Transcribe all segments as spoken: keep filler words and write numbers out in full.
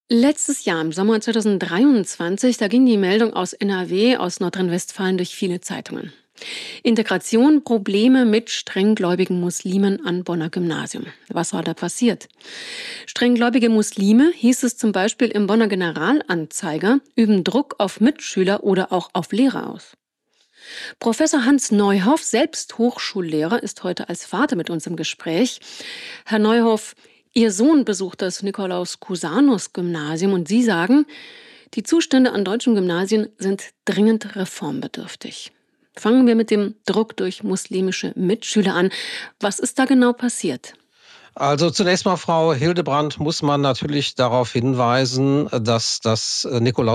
Letztes Jahr im Sommer zweitausenddreiundzwanzig, da ging die Meldung aus N R W, aus Nordrhein-Westfalen durch viele Zeitungen. Integration, Probleme mit strenggläubigen Muslimen an Bonner Gymnasium. Was war da passiert? Strenggläubige Muslime, hieß es zum Beispiel im Bonner Generalanzeiger, üben Druck auf Mitschüler oder auch auf Lehrer aus. Professor Hans Neuhoff, selbst Hochschullehrer, ist heute als Vater mit uns im Gespräch. Herr Neuhoff, Ihr Sohn besucht das Nikolaus-Cusanus-Gymnasium und Sie sagen, die Zustände an deutschen Gymnasien sind dringend reformbedürftig. Fangen wir mit dem Druck durch muslimische Mitschüler an. Was ist da genau passiert? Also zunächst mal, Frau Hildebrand, muss man natürlich darauf hinweisen, dass das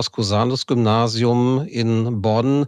Nikolaus-Cusanus-Gymnasium in Bonn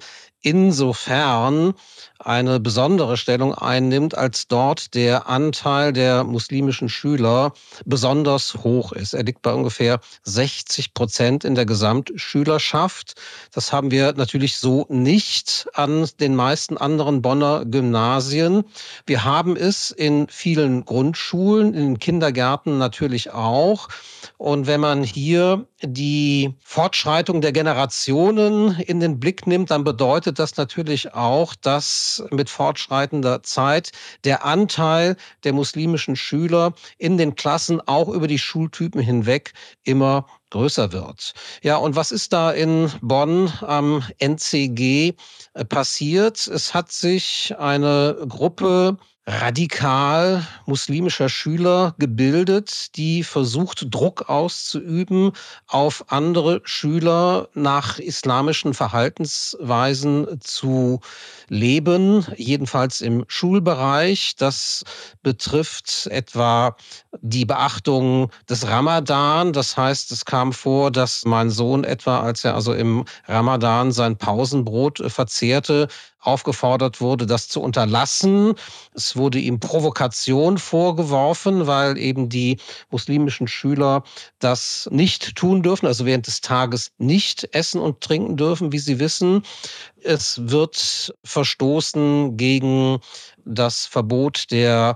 insofern eine besondere Stellung einnimmt, als dort der Anteil der muslimischen Schüler besonders hoch ist. Er liegt bei ungefähr sechzig Prozent in der Gesamtschülerschaft. Das haben wir natürlich so nicht an den meisten anderen Bonner Gymnasien. Wir haben es in vielen Grundschulen, in den Kindergärten natürlich auch. Und wenn man hier die Fortschreitung der Generationen in den Blick nimmt, dann bedeutet das natürlich auch, dass mit fortschreitender Zeit der Anteil der muslimischen Schüler in den Klassen auch über die Schultypen hinweg immer größer wird. Ja, und was ist da in Bonn am N C G passiert? Es hat sich eine Gruppe radikal muslimischer Schüler gebildet, die versucht, Druck auszuüben auf andere Schüler, nach islamischen Verhaltensweisen zu leben, jedenfalls im Schulbereich. Das betrifft etwa die Beachtung des Ramadan. Das heißt, es kam vor, dass mein Sohn etwa, als er also im Ramadan sein Pausenbrot verzehrte, aufgefordert wurde, das zu unterlassen. Es wurde ihm Provokation vorgeworfen, weil eben die muslimischen Schüler das nicht tun dürfen, also während des Tages nicht essen und trinken dürfen, wie Sie wissen. Es wird verstoßen gegen das Verbot der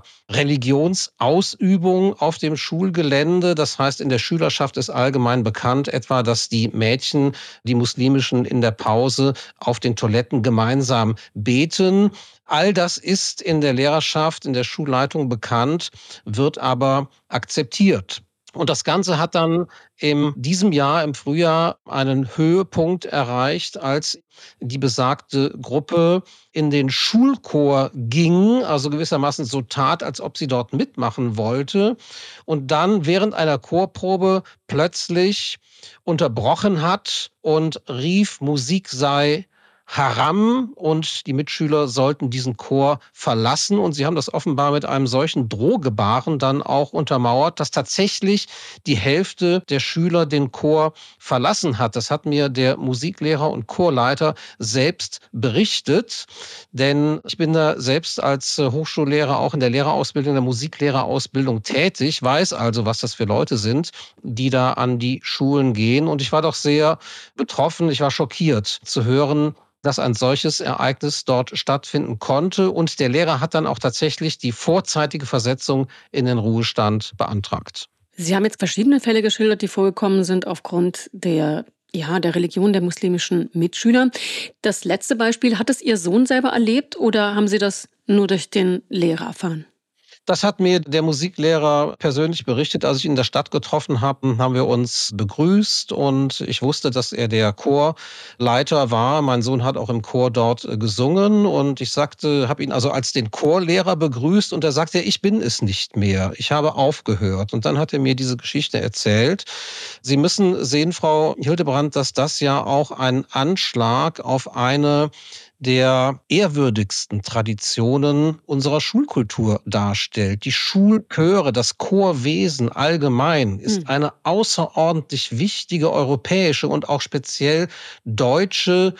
Religionsausübung auf dem Schulgelände. Das heißt, in der Schülerschaft ist allgemein bekannt etwa, dass die Mädchen, die muslimischen, in der Pause auf den Toiletten gemeinsam beten. All das ist in der Lehrerschaft, in der Schulleitung bekannt, wird aber akzeptiert. Und das Ganze hat dann in diesem Jahr, im Frühjahr, einen Höhepunkt erreicht, als die besagte Gruppe in den Schulchor ging, also gewissermaßen so tat, als ob sie dort mitmachen wollte, und dann während einer Chorprobe plötzlich unterbrochen hat und rief, Musik sei Haram, und die Mitschüler sollten diesen Chor verlassen. Und sie haben das offenbar mit einem solchen Drohgebaren dann auch untermauert, dass tatsächlich die Hälfte der Schüler den Chor verlassen hat. Das hat mir der Musiklehrer und Chorleiter selbst berichtet. Denn ich bin da selbst als Hochschullehrer auch in der Lehrerausbildung, der Musiklehrerausbildung tätig, weiß also, was das für Leute sind, die da an die Schulen gehen. Und ich war doch sehr betroffen, ich war schockiert zu hören, dass ein solches Ereignis dort stattfinden konnte. Und der Lehrer hat dann auch tatsächlich die vorzeitige Versetzung in den Ruhestand beantragt. Sie haben jetzt verschiedene Fälle geschildert, die vorgekommen sind aufgrund der, ja, der Religion der muslimischen Mitschüler. Das letzte Beispiel, hat es Ihr Sohn selber erlebt oder haben Sie das nur durch den Lehrer erfahren? Das hat mir der Musiklehrer persönlich berichtet. Als ich ihn in der Stadt getroffen habe, haben wir uns begrüßt und ich wusste, dass er der Chorleiter war. Mein Sohn hat auch im Chor dort gesungen und ich sagte, habe ihn also als den Chorlehrer begrüßt und er sagte, ich bin es nicht mehr. Ich habe aufgehört. Und dann hat er mir diese Geschichte erzählt. Sie müssen sehen, Frau Hildebrand, dass das ja auch ein Anschlag auf eine der ehrwürdigsten Traditionen unserer Schulkultur darstellt. Die Schulchöre, das Chorwesen allgemein ist Hm. eine außerordentlich wichtige europäische und auch speziell deutsche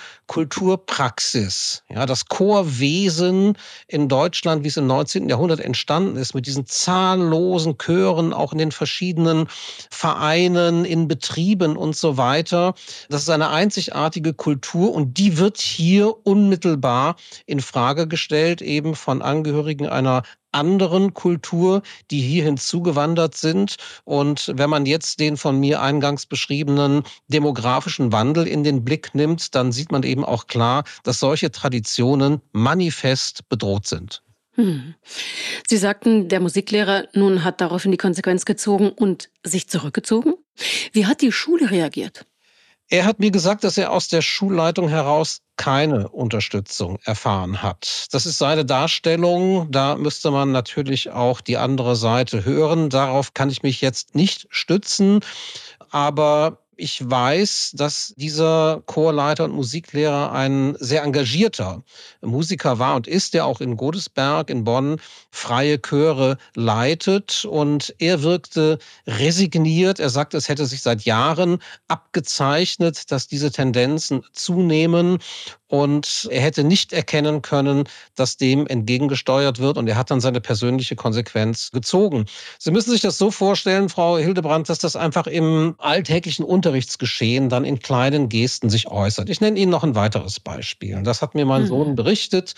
Kulturpraxis. Ja, das Chorwesen in Deutschland, wie es im neunzehnten Jahrhundert entstanden ist, mit diesen zahllosen Chören, auch in den verschiedenen Vereinen, in Betrieben und so weiter. Das ist eine einzigartige Kultur und die wird hier unmittelbar in Frage gestellt, eben von Angehörigen einer anderen Kultur, die hier hinzugewandert sind. Und wenn man jetzt den von mir eingangs beschriebenen demografischen Wandel in den Blick nimmt, dann sieht man eben auch klar, dass solche Traditionen manifest bedroht sind. Hm. Sie sagten, der Musiklehrer nun hat daraufhin die Konsequenz gezogen und sich zurückgezogen. Wie hat die Schule reagiert? Er hat mir gesagt, dass er aus der Schulleitung heraus keine Unterstützung erfahren hat. Das ist seine Darstellung. Da müsste man natürlich auch die andere Seite hören. Darauf kann ich mich jetzt nicht stützen. Aber ich weiß, dass dieser Chorleiter und Musiklehrer ein sehr engagierter Musiker war und ist, der auch in Godesberg in Bonn freie Chöre leitet. Und er wirkte resigniert. Er sagt, es hätte sich seit Jahren abgezeichnet, dass diese Tendenzen zunehmen. Und er hätte nicht erkennen können, dass dem entgegengesteuert wird. Und er hat dann seine persönliche Konsequenz gezogen. Sie müssen sich das so vorstellen, Frau Hildebrandt, dass das einfach im alltäglichen Unterrichtsgeschehen dann in kleinen Gesten sich äußert. Ich nenne Ihnen noch ein weiteres Beispiel. Das hat mir mein Mhm. Sohn berichtet.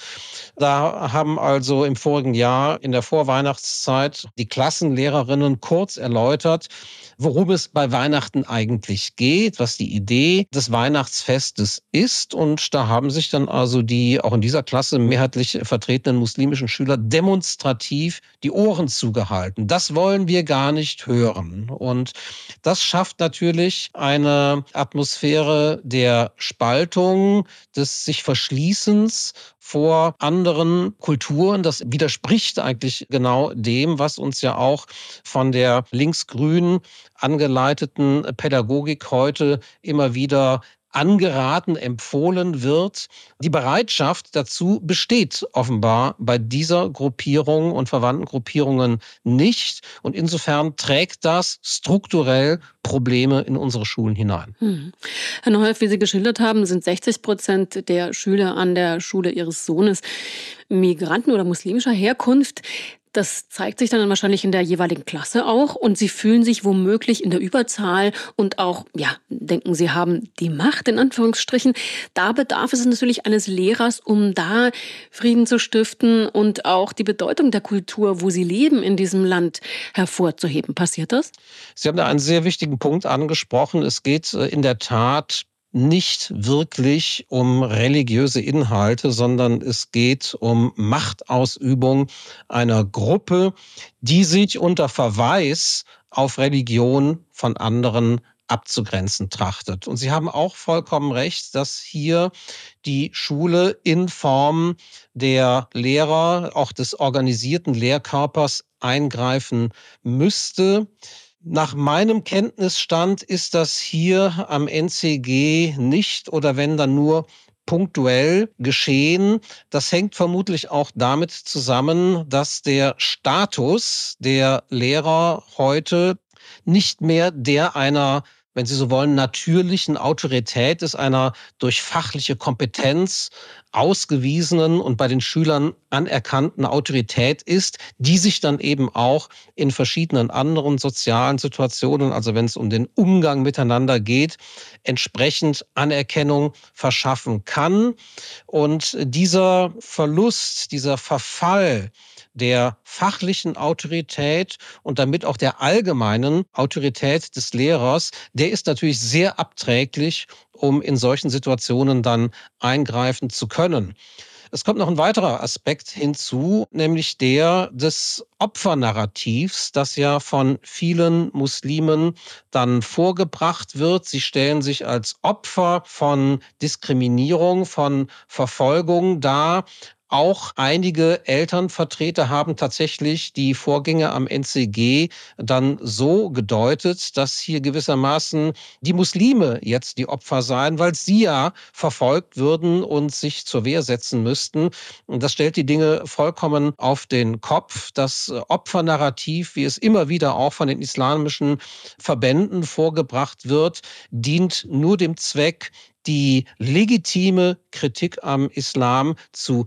Da haben also im vorigen Jahr in der Vorweihnachtszeit die Klassenlehrerinnen kurz erläutert, worum es bei Weihnachten eigentlich geht, was die Idee des Weihnachtsfestes ist. Und da haben sich dann also die auch in dieser Klasse mehrheitlich vertretenen muslimischen Schüler demonstrativ die Ohren zugehalten. Das wollen wir gar nicht hören. Und das schafft natürlich eine Atmosphäre der Spaltung, des sich Verschließens vor anderen Kulturen. Das widerspricht eigentlich genau dem, was uns ja auch von der linksgrün angeleiteten Pädagogik heute immer wieder angeraten, empfohlen wird. Die Bereitschaft dazu besteht offenbar bei dieser Gruppierung und verwandten Gruppierungen nicht. Und insofern trägt das strukturell Probleme in unsere Schulen hinein. Hm. Herr Neuhoff, wie Sie geschildert haben, sind sechzig Prozent der Schüler an der Schule Ihres Sohnes Migranten oder muslimischer Herkunft. Das zeigt sich dann wahrscheinlich in der jeweiligen Klasse auch und Sie fühlen sich womöglich in der Überzahl und auch, ja, denken, Sie haben die Macht in Anführungsstrichen. Da bedarf es natürlich eines Lehrers, um da Frieden zu stiften und auch die Bedeutung der Kultur, wo Sie leben, in diesem Land hervorzuheben. Passiert das? Sie haben da einen sehr wichtigen Punkt angesprochen. Es geht äh, in der Tat nicht wirklich um religiöse Inhalte, sondern es geht um Machtausübung einer Gruppe, die sich unter Verweis auf Religion von anderen abzugrenzen trachtet. Und Sie haben auch vollkommen recht, dass hier die Schule in Form der Lehrer, auch des organisierten Lehrkörpers eingreifen müsste. Nach meinem Kenntnisstand ist das hier am N C G nicht oder wenn dann nur punktuell geschehen. Das hängt vermutlich auch damit zusammen, dass der Status der Lehrer heute nicht mehr der einer, wenn Sie so wollen, natürlichen Autorität ist, einer durch fachliche Kompetenz ausgewiesenen und bei den Schülern anerkannten Autorität ist, die sich dann eben auch in verschiedenen anderen sozialen Situationen, also wenn es um den Umgang miteinander geht, entsprechend Anerkennung verschaffen kann. Und dieser Verlust, dieser Verfall der fachlichen Autorität und damit auch der allgemeinen Autorität des Lehrers, der ist natürlich sehr abträglich, um in solchen Situationen dann eingreifen zu können. Es kommt noch ein weiterer Aspekt hinzu, nämlich der des Opfernarrativs, das ja von vielen Muslimen dann vorgebracht wird. Sie stellen sich als Opfer von Diskriminierung, von Verfolgung dar. Auch einige Elternvertreter haben tatsächlich die Vorgänge am N C G dann so gedeutet, dass hier gewissermaßen die Muslime jetzt die Opfer seien, weil sie ja verfolgt würden und sich zur Wehr setzen müssten. Und das stellt die Dinge vollkommen auf den Kopf. Das Opfernarrativ, wie es immer wieder auch von den islamischen Verbänden vorgebracht wird, dient nur dem Zweck, die legitime Kritik am Islam zu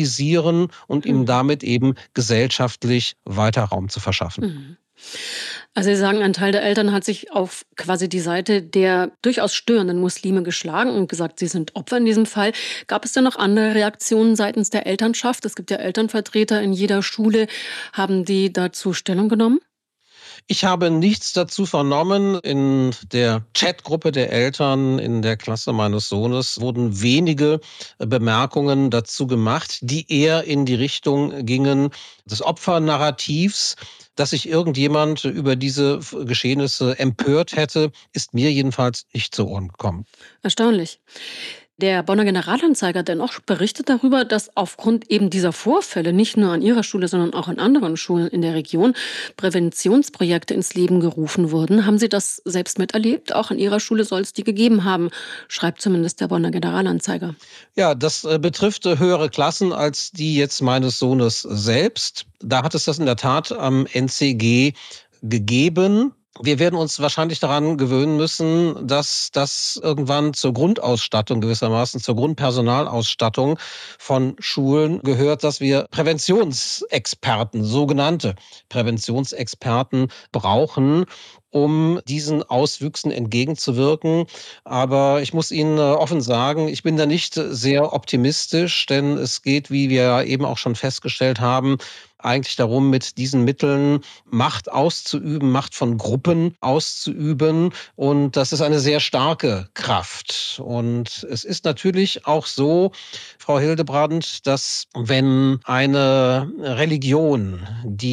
tabuisieren und ihm Mhm. damit eben gesellschaftlich weiter Raum zu verschaffen. Mhm. Also Sie sagen, ein Teil der Eltern hat sich auf quasi die Seite der durchaus störenden Muslime geschlagen und gesagt, sie sind Opfer in diesem Fall. Gab es denn noch andere Reaktionen seitens der Elternschaft? Es gibt ja Elternvertreter in jeder Schule. Haben die dazu Stellung genommen? Ich habe nichts dazu vernommen. In der Chatgruppe der Eltern in der Klasse meines Sohnes wurden wenige äh, Bemerkungen dazu gemacht, die eher in die Richtung gingen des Opfernarrativs. Dass sich irgendjemand über diese F Geschehnisse empört hätte, ist mir jedenfalls nicht zu Ohren gekommen. Erstaunlich. Der Bonner Generalanzeiger hat dennoch berichtet darüber, dass aufgrund eben dieser Vorfälle nicht nur an ihrer Schule, sondern auch an anderen Schulen in der Region Präventionsprojekte ins Leben gerufen wurden. Haben Sie das selbst miterlebt? Auch an Ihrer Schule soll es die gegeben haben, schreibt zumindest der Bonner Generalanzeiger. Ja, das äh, betrifft äh, höhere Klassen als die jetzt meines Sohnes selbst. Da hat es das in der Tat am N C G gegeben. Wir werden uns wahrscheinlich daran gewöhnen müssen, dass das irgendwann zur Grundausstattung gewissermaßen, zur Grundpersonalausstattung von Schulen gehört, dass wir Präventionsexperten, sogenannte Präventionsexperten brauchen, um diesen Auswüchsen entgegenzuwirken. Aber ich muss Ihnen äh, offen sagen, ich bin da nicht äh, sehr optimistisch, denn es geht, wie wir eben auch schon festgestellt haben, eigentlich darum, mit diesen Mitteln Macht auszuüben, Macht von Gruppen auszuüben. Und das ist eine sehr starke Kraft. Und es ist natürlich auch so, Frau Hildebrand, dass wenn eine Religion,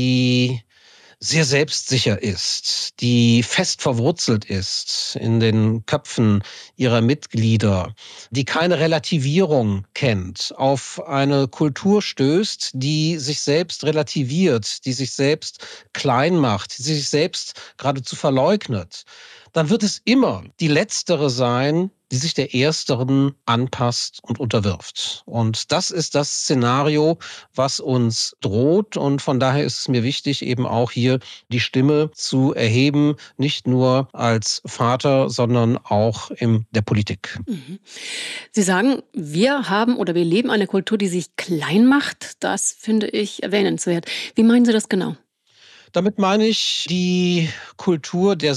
die sehr selbstsicher ist, die fest verwurzelt ist in den Köpfen ihrer Mitglieder, die keine Relativierung kennt, auf eine Kultur stößt, die sich selbst relativiert, die sich selbst klein macht, die sich selbst geradezu verleugnet, dann wird es immer die Letztere sein, die sich der Ersteren anpasst und unterwirft. Und das ist das Szenario, was uns droht. Und von daher ist es mir wichtig, eben auch hier die Stimme zu erheben, nicht nur als Vater, sondern auch in der Politik. Mhm. Sie sagen, wir haben oder wir leben eine Kultur, die sich klein macht. Das finde ich erwähnenswert. Wie meinen Sie das genau? Damit meine ich die Kultur der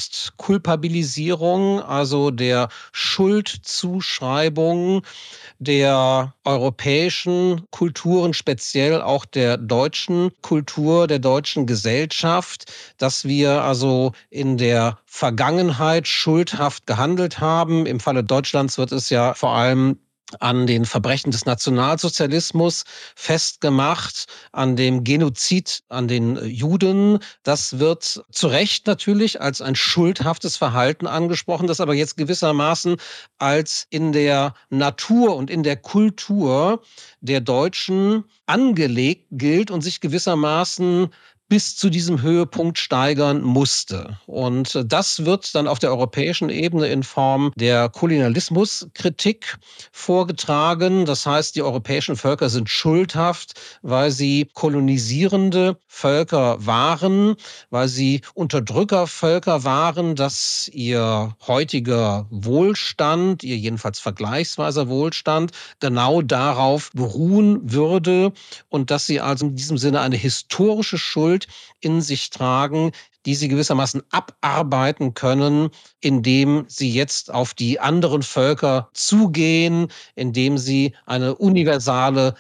Selbstkulpabilisierung, also der Schuldzuschreibung der europäischen Kulturen, speziell auch der deutschen Kultur, der deutschen Gesellschaft, dass wir also in der Vergangenheit schuldhaft gehandelt haben. Im Falle Deutschlands wird es ja vor allem an den Verbrechen des Nationalsozialismus festgemacht, an dem Genozid an den Juden. Das wird zu Recht natürlich als ein schuldhaftes Verhalten angesprochen, das aber jetzt gewissermaßen als in der Natur und in der Kultur der Deutschen angelegt gilt und sich gewissermaßen bis zu diesem Höhepunkt steigern musste. Und das wird dann auf der europäischen Ebene in Form der Kolonialismuskritik vorgetragen. Das heißt, die europäischen Völker sind schuldhaft, weil sie kolonisierende Völker waren, weil sie Unterdrückervölker waren, dass ihr heutiger Wohlstand, ihr jedenfalls vergleichsweiser Wohlstand, genau darauf beruhen würde und dass sie also in diesem Sinne eine historische Schuld in sich tragen, die sie gewissermaßen abarbeiten können, indem sie jetzt auf die anderen Völker zugehen, indem sie eine universale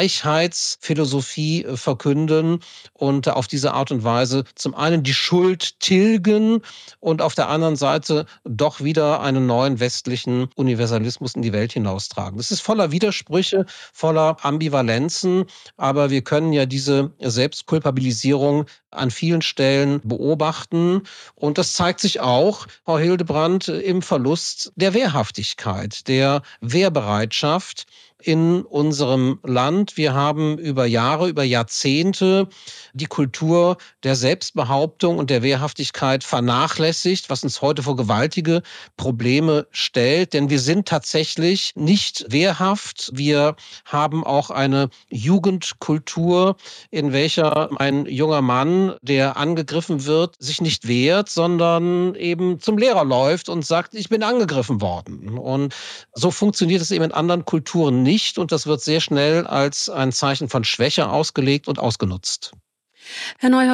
Gleichheitsphilosophie verkünden und auf diese Art und Weise zum einen die Schuld tilgen und auf der anderen Seite doch wieder einen neuen westlichen Universalismus in die Welt hinaustragen. Das ist voller Widersprüche, voller Ambivalenzen, aber wir können ja diese Selbstkulpabilisierung an vielen Stellen beobachten. Und das zeigt sich auch, Frau Hildebrand, im Verlust der Wehrhaftigkeit, der Wehrbereitschaft in unserem Land. Wir haben über Jahre, über Jahrzehnte die Kultur der Selbstbehauptung und der Wehrhaftigkeit vernachlässigt, was uns heute vor gewaltige Probleme stellt. Denn wir sind tatsächlich nicht wehrhaft. Wir haben auch eine Jugendkultur, in welcher ein junger Mann, der angegriffen wird, sich nicht wehrt, sondern eben zum Lehrer läuft und sagt, ich bin angegriffen worden. Und so funktioniert es eben in anderen Kulturen nicht. Und das wird sehr schnell als ein Zeichen von Schwäche ausgelegt und ausgenutzt. Herr Neuhoff,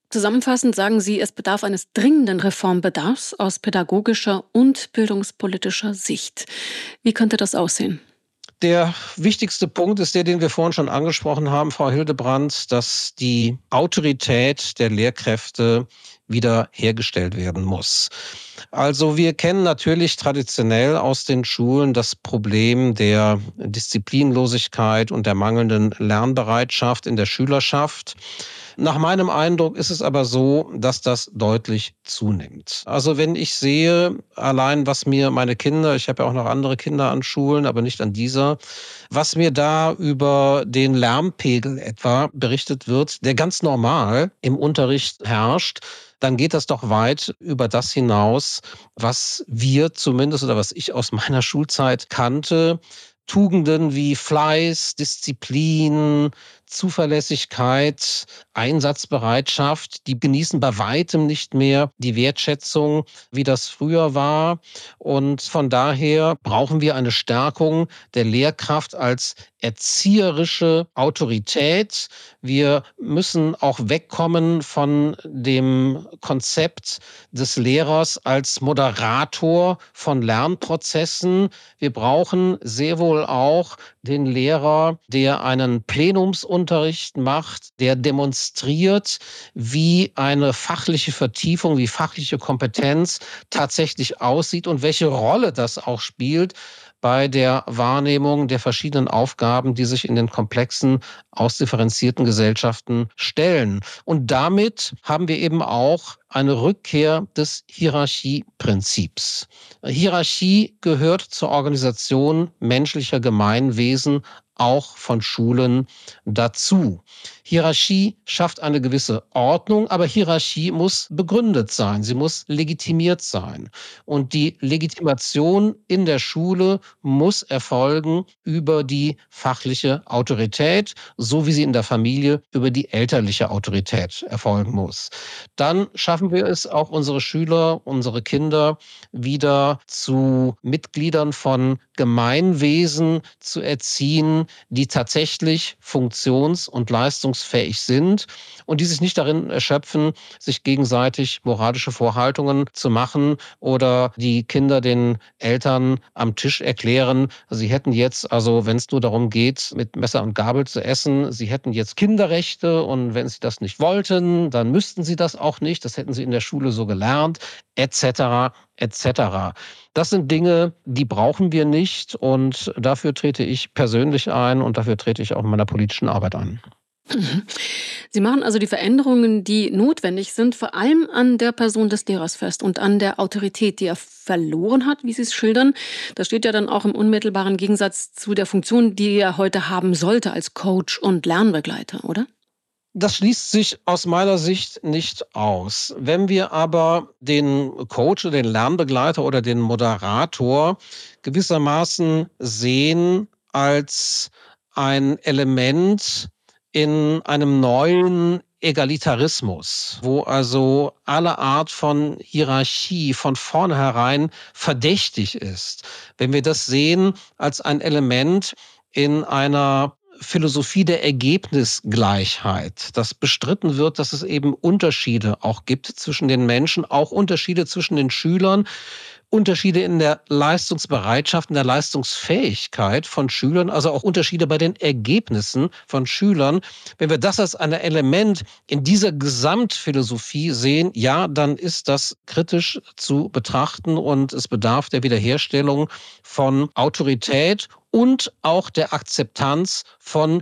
Zusammenfassend sagen Sie, es bedarf eines dringenden Reformbedarfs aus pädagogischer und bildungspolitischer Sicht. Wie könnte das aussehen? Der wichtigste Punkt ist der, den wir vorhin schon angesprochen haben, Frau Hildebrandt, dass die Autorität der Lehrkräfte wieder hergestellt werden muss. Also wir kennen natürlich traditionell aus den Schulen das Problem der Disziplinlosigkeit und der mangelnden Lernbereitschaft in der Schülerschaft. Nach meinem Eindruck ist es aber so, dass das deutlich zunimmt. Also wenn ich sehe, allein was mir meine Kinder, ich habe ja auch noch andere Kinder an Schulen, aber nicht an dieser, was mir da über den Lärmpegel etwa berichtet wird, der ganz normal im Unterricht herrscht, dann geht das doch weit über das hinaus, was wir zumindest oder was ich aus meiner Schulzeit kannte. Tugenden wie Fleiß, Disziplin, Zuverlässigkeit, Einsatzbereitschaft, die genießen bei weitem nicht mehr die Wertschätzung, wie das früher war. Und von daher brauchen wir eine Stärkung der Lehrkraft als erzieherische Autorität. Wir müssen auch wegkommen von dem Konzept des Lehrers als Moderator von Lernprozessen. Wir brauchen sehr wohl auch den Lehrer, der einen Plenumsunterricht macht, der demonstriert, wie eine fachliche Vertiefung, wie fachliche Kompetenz tatsächlich aussieht und welche Rolle das auch spielt bei der Wahrnehmung der verschiedenen Aufgaben, die sich in den komplexen, ausdifferenzierten Gesellschaften stellen. Und damit haben wir eben auch eine Rückkehr des Hierarchieprinzips. Hierarchie gehört zur Organisation menschlicher Gemeinwesen, auch von Schulen dazu. Hierarchie schafft eine gewisse Ordnung, aber Hierarchie muss begründet sein, sie muss legitimiert sein. Und die Legitimation in der Schule muss erfolgen über die fachliche Autorität, so wie sie in der Familie über die elterliche Autorität erfolgen muss. Dann schaffen wir es auch, unsere Schüler, unsere Kinder wieder zu Mitgliedern von Gemeinwesen zu erziehen, die tatsächlich funktions- und leistungsfähig sind und die sich nicht darin erschöpfen, sich gegenseitig moralische Vorhaltungen zu machen oder die Kinder den Eltern am Tisch erklären, sie hätten jetzt, also wenn es nur darum geht, mit Messer und Gabel zu essen, sie hätten jetzt Kinderrechte und wenn sie das nicht wollten, dann müssten sie das auch nicht, das hätten sie in der Schule so gelernt, et cetera et cetera. Das sind Dinge, die brauchen wir nicht und dafür trete ich persönlich ein und dafür trete ich auch in meiner politischen Arbeit ein. Mhm. Sie machen also die Veränderungen, die notwendig sind, vor allem an der Person des Lehrers fest und an der Autorität, die er verloren hat, wie Sie es schildern. Das steht ja dann auch im unmittelbaren Gegensatz zu der Funktion, die er heute haben sollte als Coach und Lernbegleiter, oder? Das schließt sich aus meiner Sicht nicht aus. Wenn wir aber den Coach oder den Lernbegleiter oder den Moderator gewissermaßen sehen als ein Element in einem neuen Egalitarismus, wo also alle Art von Hierarchie von vornherein verdächtig ist. Wenn wir das sehen als ein Element in einer Philosophie der Ergebnisgleichheit, dass bestritten wird, dass es eben Unterschiede auch gibt zwischen den Menschen, auch Unterschiede zwischen den Schülern, Unterschiede in der Leistungsbereitschaft, in der Leistungsfähigkeit von Schülern, also auch Unterschiede bei den Ergebnissen von Schülern. Wenn wir das als ein Element in dieser Gesamtphilosophie sehen, ja, dann ist das kritisch zu betrachten und es bedarf der Wiederherstellung von Autorität und auch der Akzeptanz von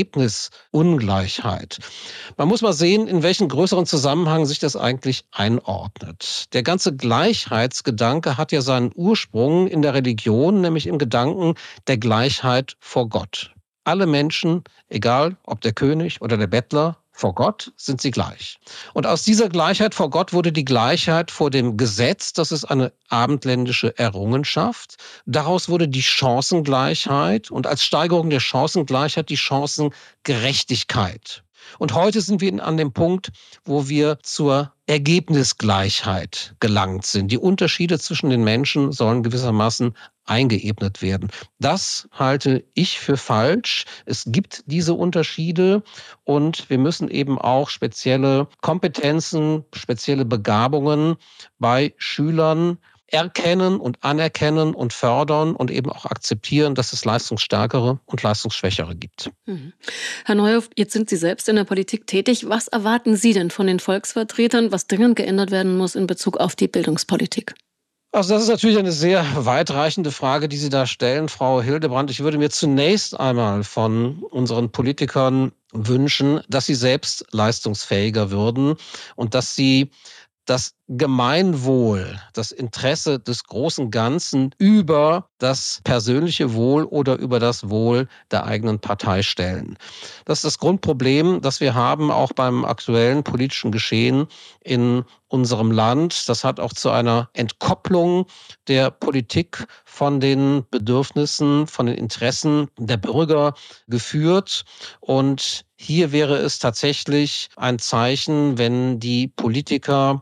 Ergebnisungleichheit. Man muss mal sehen, in welchen größeren Zusammenhang sich das eigentlich einordnet. Der ganze Gleichheitsgedanke hat ja seinen Ursprung in der Religion, nämlich im Gedanken der Gleichheit vor Gott. Alle Menschen, egal ob der König oder der Bettler, vor Gott sind sie gleich. Und aus dieser Gleichheit vor Gott wurde die Gleichheit vor dem Gesetz, das ist eine abendländische Errungenschaft. Daraus wurde die Chancengleichheit und als Steigerung der Chancengleichheit die Chancengerechtigkeit. Und heute sind wir an dem Punkt, wo wir zur Ergebnisgleichheit gelangt sind. Die Unterschiede zwischen den Menschen sollen gewissermaßen eingeebnet werden. Das halte ich für falsch. Es gibt diese Unterschiede und wir müssen eben auch spezielle Kompetenzen, spezielle Begabungen bei Schülern erkennen und anerkennen und fördern und eben auch akzeptieren, dass es Leistungsstärkere und Leistungsschwächere gibt. Mhm. Herr Neuhoff, jetzt sind Sie selbst in der Politik tätig. Was erwarten Sie denn von den Volksvertretern, was dringend geändert werden muss in Bezug auf die Bildungspolitik? Also das ist natürlich eine sehr weitreichende Frage, die Sie da stellen, Frau Hildebrand. Ich würde mir zunächst einmal von unseren Politikern wünschen, dass sie selbst leistungsfähiger würden und dass sie das Gemeinwohl, das Interesse des großen Ganzen über das persönliche Wohl oder über das Wohl der eigenen Partei stellen. Das ist das Grundproblem, das wir haben, auch beim aktuellen politischen Geschehen in unserem Land. Das hat auch zu einer Entkopplung der Politik von den Bedürfnissen, von den Interessen der Bürger geführt. Und hier wäre es tatsächlich ein Zeichen, wenn die Politiker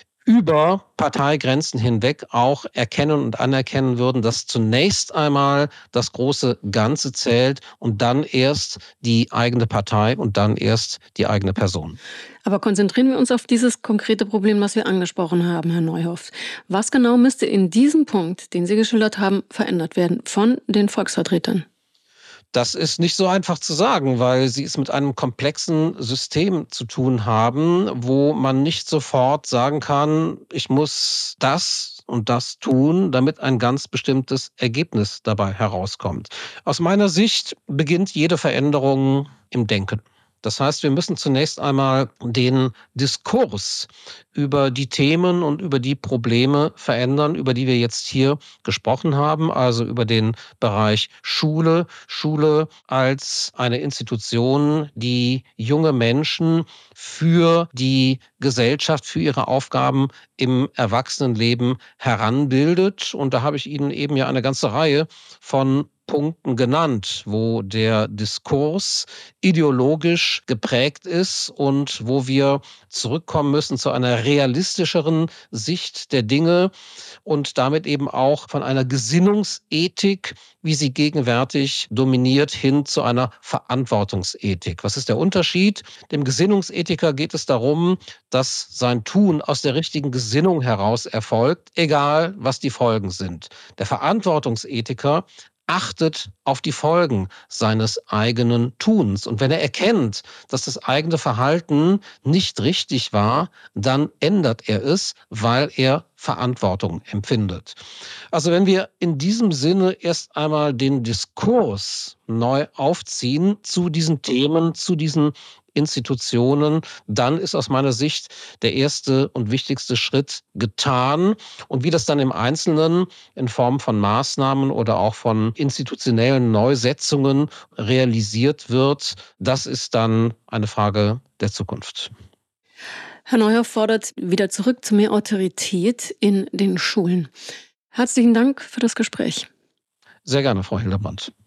über Parteigrenzen hinweg auch erkennen und anerkennen würden, dass zunächst einmal das große Ganze zählt und dann erst die eigene Partei und dann erst die eigene Person. Aber konzentrieren wir uns auf dieses konkrete Problem, was wir angesprochen haben, Herr Neuhoff. Was genau müsste in diesem Punkt, den Sie geschildert haben, verändert werden von den Volksvertretern? Das ist nicht so einfach zu sagen, weil sie es mit einem komplexen System zu tun haben, wo man nicht sofort sagen kann, ich muss das und das tun, damit ein ganz bestimmtes Ergebnis dabei herauskommt. Aus meiner Sicht beginnt jede Veränderung im Denken. Das heißt, wir müssen zunächst einmal den Diskurs über die Themen und über die Probleme verändern, über die wir jetzt hier gesprochen haben, also über den Bereich Schule. Schule als eine Institution, die junge Menschen für die Gesellschaft, für ihre Aufgaben im Erwachsenenleben heranbildet. Und da habe ich Ihnen eben ja eine ganze Reihe von Punkten genannt, wo der Diskurs ideologisch geprägt ist und wo wir zurückkommen müssen zu einer realistischeren Sicht der Dinge und damit eben auch von einer Gesinnungsethik, wie sie gegenwärtig dominiert, hin zu einer Verantwortungsethik. Was ist der Unterschied? Dem Gesinnungsethiker geht es darum, dass sein Tun aus der richtigen Gesinnung heraus erfolgt, egal was die Folgen sind. Der Verantwortungsethiker achtet auf die Folgen seines eigenen Tuns. Und wenn er erkennt, dass das eigene Verhalten nicht richtig war, dann ändert er es, weil er Verantwortung empfindet. Also wenn wir in diesem Sinne erst einmal den Diskurs neu aufziehen zu diesen Themen, zu diesen Institutionen, dann ist aus meiner Sicht der erste und wichtigste Schritt getan. Und wie das dann im Einzelnen in Form von Maßnahmen oder auch von institutionellen Neusetzungen realisiert wird, das ist dann eine Frage der Zukunft. Herr Neuhoff fordert wieder zurück zu mehr Autorität in den Schulen. Herzlichen Dank für das Gespräch. Sehr gerne, Frau Hildebrand.